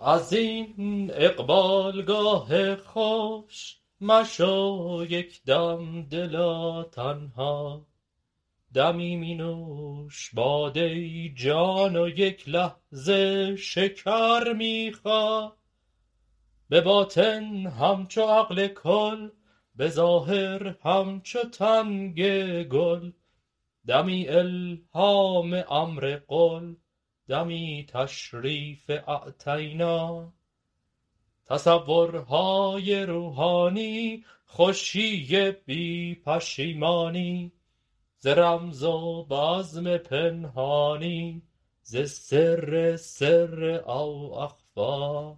از این اقبالگاه خوش مشو یک دم دلا تنها. دمی می نوش باده جان و یک لحظه شکر می خا. به باطن همچو عقل کل، به ظاهر همچو تنگ گل. دمی الهام امر قل، دمی تشریف اعطینا. تصورهای روحانی، خوشی بی پشیمانی. ز رمز و بزم پنهانی، ز سر سر او اخفی.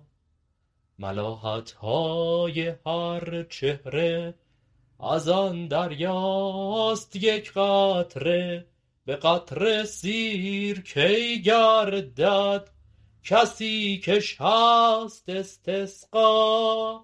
ملاحتهای هر چهره، از آن دریاست یک قطره. به قطره سیر کی گردد، کسی کش هست استسقا.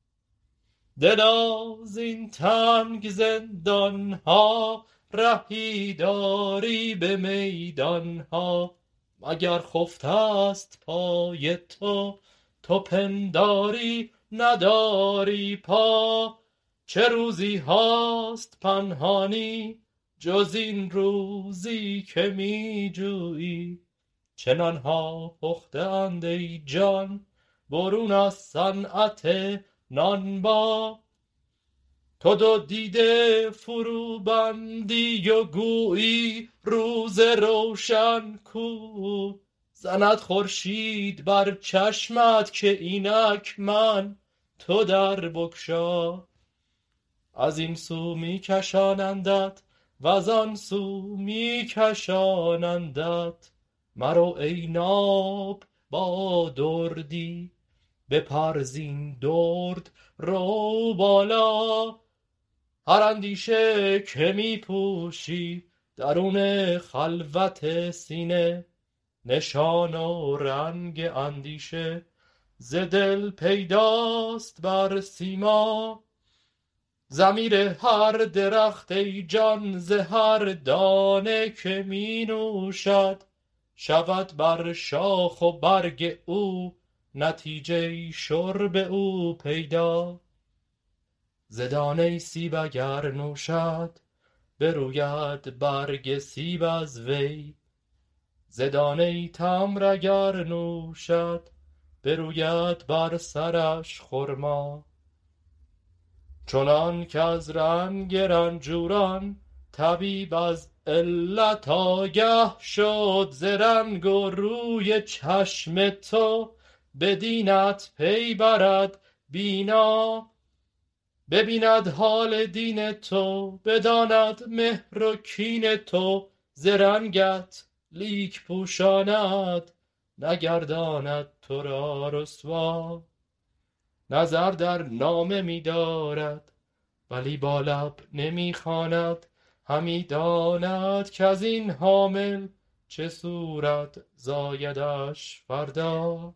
دلا زین تنگ زندان ها، رهی داری به میدان ها. مگر خفته است پای تو، تو پنداری نداری پا. چه روزی هاست پنهانی، جز این روزی که می جویی. چنان ها پخته اند ای جان، برون از صنعت نانبا. تو دو دیده فرو بندی و گویی روز روشن کو. زند خورشید بر چشمت که اینک من، تو در بگشا. از این سو می کشانندت وز آن سو می کشانندت. مرو ای ناب با دردی، بپر زین درد رو بالا. هر اندیشه که می پوشی درون خلوت سینه، نشان و رنگ اندیشه ز دل پیداست بر سیما. ضمیر هر درخت ای جان، ز هر دانه که می نوشد، شود بر شاخ و برگ او نتیجه شرب او پیدا. ز دانه سیب اگر نوشد، بروید برگ سیب از وی. ز دانه تمر اگر نوشد، بروید بر سرش خرما. چنان که از رنگ رنجوران، طبیب از علت آگه شد. ز رنگ و روی چشم تو، به دینت پی برد بینا. ببیند حال دین تو، بداند مهر و کین تو. ز رنگت لیک پوشاند، نگرداند تو را رسوا. نظر در نامه می دارد، ولی با لب نمی خواند. همی داند کز این حامل، چه صورت زایدش فردا.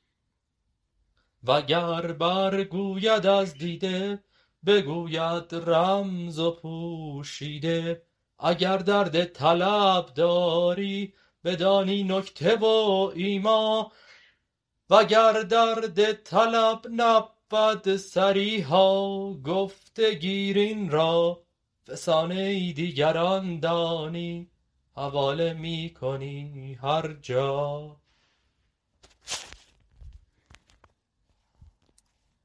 وگر برگوید از دیده، بگوید رمز و پوشیده. اگر درد طلب داری، بدانی نکته و ایما. وگر درد طلب نبود صریحا، گفته گیر این را. فسانه دیگران دانی، حواله می کنی هر جا.